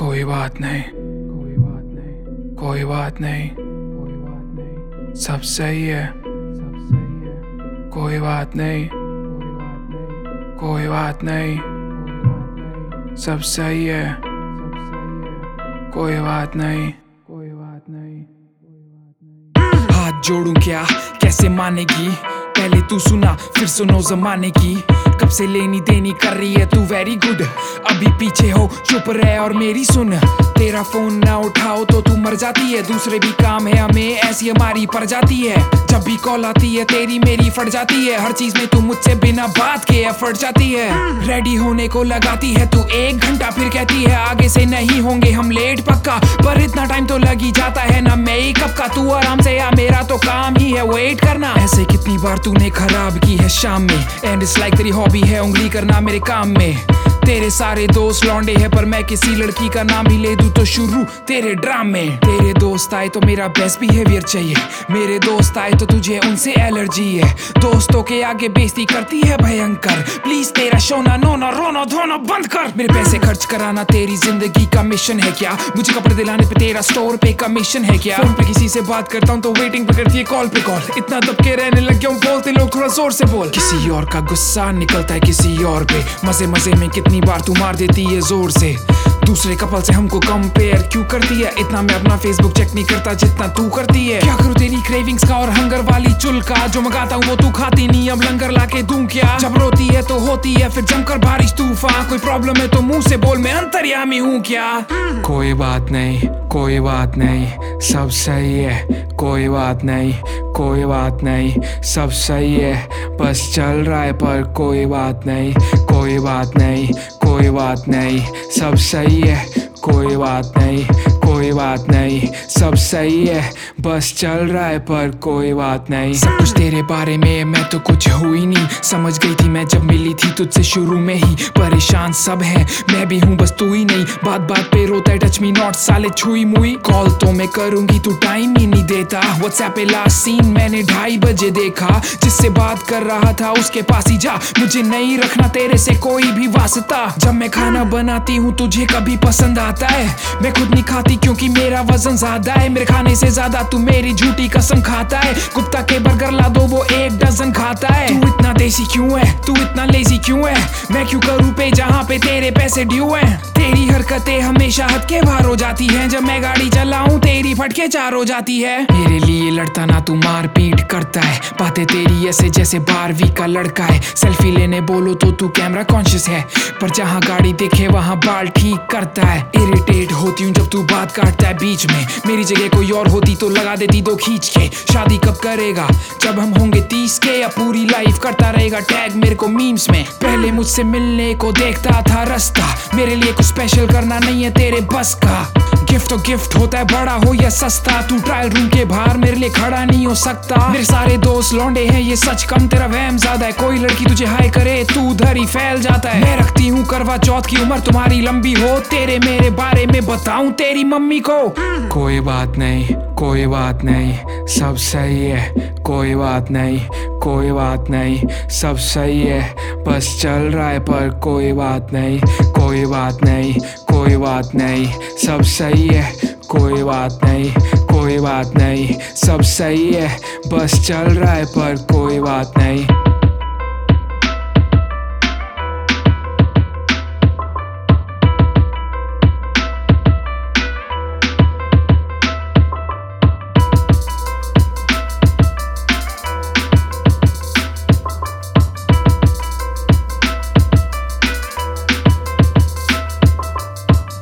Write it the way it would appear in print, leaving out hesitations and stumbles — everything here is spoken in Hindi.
कोई बात नहीं, कोई बात नहीं, कोई बात नहीं, कोई बात नहीं, सब सही है, सब सही है, कोई बात नहीं, कोई बात नहीं, कोई बात नहीं, कोई बात नहीं, सब सही है, सब सही है, कोई बात नहीं, कोई बात नहीं, कोई बात नहीं। हाथ जोड़ूं क्या, कैसे मानेगी, पहले तू सुना फिर सुनो जमाने की। कब से लेनी देनी कर रही है तू वेरी गुड, अभी पीछे हो चुप रहे और मेरी सुन। तेरा फोन ना उठाओ तो तू मर जाती है, दूसरे भी काम है हमें ऐसी हमारी पड़ जाती है। जब भी कॉल आती है तेरी मेरी फट जाती है, हर चीज में तू मुझसे बिना बात के एफर्ट जाती है। रेडी होने को लगाती है तू 1 घंटा, फिर कहती है आगे से नहीं होंगे हम लेट पक्का। पर इतना टाइम तो लग ही जाता है ना मेकअप का, तू आराम से या मेरा तो काम ही है वेट करना। ऐसे कितनी बार तूने खराब की है शाम में, एंड इट्स लाइक तेरी हॉबी है उंगली करना मेरे काम में। तेरे सारे दोस्त लौंडे हैं पर मैं किसी लड़की का नाम ही ले दूं तो शुरू तेरे ड्रामे। तेरे दोस्त आए तो मेरा बेस्ट बिहेवियर चाहिए, मेरे दोस्त आए तो तुझे उनसे एलर्जी है। दोस्तों के आगे बेइज्जती करती है भयंकर, प्लीज तेरा शोना नोना रोना धोना बंद कर। मेरे पैसे खर्च कराना तेरी जिंदगी का मिशन है क्या, मुझे कपड़े दिलाने पे तेरा स्टोर पे कमीशन है क्या। फोन पे किसी से बात करता हूँ तो वेटिंग पे करती है कॉल पे कॉल, इतना दबके रहने लग गया हूँ बोलते लोग थोड़ा जोर से बोल। किसी और का गुस्सा निकलता है किसी और पे, मजे मजे में कितनी बार तू मार देती है जोर से। दूसरे कपल से हमको कंपेयर क्यों करती है, इतना मैं अपना फेसबुक चेक नहीं करता जितना तू करती है। क्या करूँ तेरी क्रेविंग्स का और हंगर वाली चुलका, जो मंगाता हूँ वो तू खाती नहीं, अब लंगर लाके दूं क्या। जब रोती है तो होती है फिर जमकर बारिश तूफान, कोई प्रॉब्लम है तो मुंह से बोल मैं अंतर्यामी हूँ क्या। कोई बात नहीं, कोई बात नहीं, सब सही है, कोई बात नहीं, कोई बात नहीं, सब सही है, बस चल रहा है पर कोई बात नहीं, कोई बात नहीं, कोई बात नहीं, सब सही है, कोई बात नहीं, कोई बात नहीं, सब सही है, बस चल रहा है पर कोई बात नहीं। सब कुछ तेरे बारे में मैं तो कुछ हुई नहीं, समझ गई थी मैं जब मिली थी तुझसे शुरू में ही। परेशान सब है मैं भी हूँ बस तू ही नहीं, बात बात पे रोता है टच मी नॉट साले छुई मुई। कॉल तो मैं करूंगी तू टाइम ही नहीं देता, व्हाट्सएप पे लास्ट सीन मैंने 2:30 बजे देखा। जिससे बात कर रहा था उसके पास ही जा, मुझे नहीं रखना तेरे से कोई भी वास्ता। जब मैं खाना बनाती हूँ तुझे कभी पसंद आता है, मैं खुद नहीं खाती क्योंकि मेरा वजन ज्यादा है। मेरे खाने से ज्यादा तू मेरी झूठी कसम खाता है, गुप्ता के बर्गर ला दो वो 1 डजन खाता है। तू इतना देसी क्यों है, तू इतना लेजी क्यों है, मैं क्यों करूँ पे जहाँ पे तेरे पैसे ड्यू हैं। तेरी हरकतें हमेशा हद के बाहर हो जाती हैं, जब मैं गाड़ी चलाऊं तेरी फटके 4 हो जाती है। मेरे लिए लड़ता ना तू मार पीट करता है, बातें तेरी ऐसे जैसे 12वीं का लड़का है। सेल्फी लेने बोलो तो तू कैमरा कॉन्शियस है, पर जहाँ गाड़ी देखे वहाँ बाल ठीक करता है। इरिटेट होती हूँ जब तू बात काटता है बीच में, मेरी जगह कोई और होती तो लगा देती 2 खींच के। शादी कब करेगा, जब हम होंगे 30 के, या पूरी लाइफ करता रहेगा टैग मेरे को मीम्स में। पहले मुझसे मिलने को देखता था रास्ता, मेरे लिए कुछ स्पेशल करना नहीं है तेरे बस का। गिफ्ट तो गिफ्ट होता है बड़ा हो या सस्ता, तू ट्रायल रूम के बाहर मेरे लिए खड़ा नहीं हो सकता। मेरे सारे दोस्त लौंडे हैं ये सच कम तेरा वहम ज्यादा है, कोई लड़की तुझे हाय करे तू उधर ही फैल जाता है। मैं रखती हूँ करवा चौथ की उम्र तुम्हारी लंबी हो, तेरे मेरे बारे में बताऊं तेरी मम्मी को। कोई बात नहीं, कोई बात नहीं, सब सही है, कोई बात नहीं, कोई बात नहीं, सब सही है, बस चल रहा है पर कोई बात नहीं, कोई बात नहीं, कोई बात नहीं, सब सही है, कोई बात नहीं, कोई बात नहीं, सब सही है, बस चल रहा है पर कोई बात नहीं।